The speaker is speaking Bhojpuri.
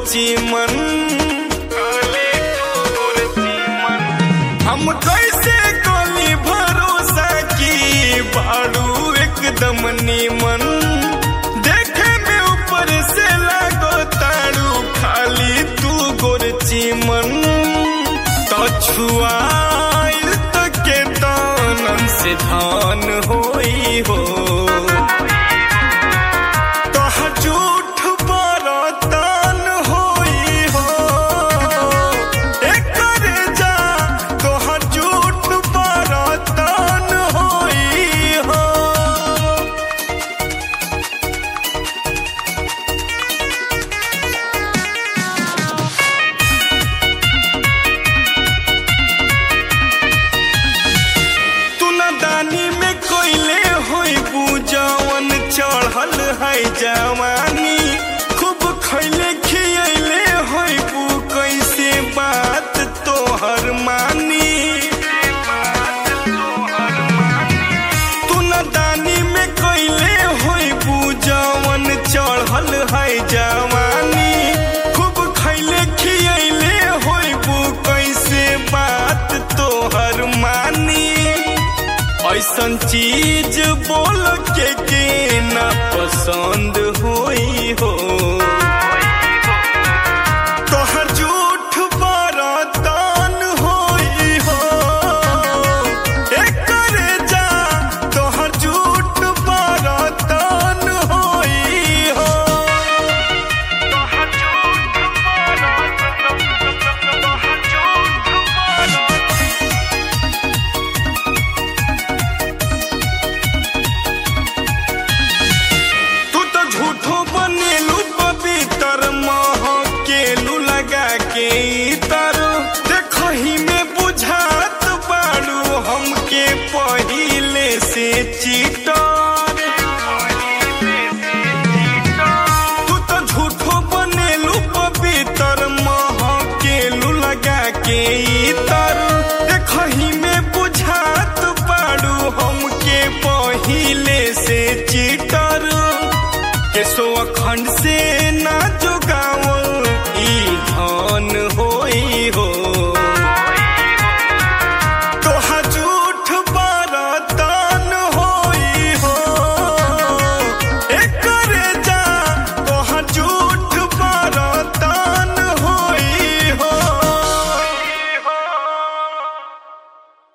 चीमन हम कैसे कली भरोसा की बाड़ू एकदम नीमन देखे में ऊपर से लागो ताड़ू खाली तू गोर चीमन तो छुआइल तक के दानन से धान होई हो चढ़ल है जवानी खूब खैले खियले होइबू कैसे बात तोहर मानी तू न दानी में कैले होइबू जवन चढ़ल है जवानी खूब खैले खियले होइबू कैसे बात तोहर मानी ऐसन चीज बोल के ना पसंद हो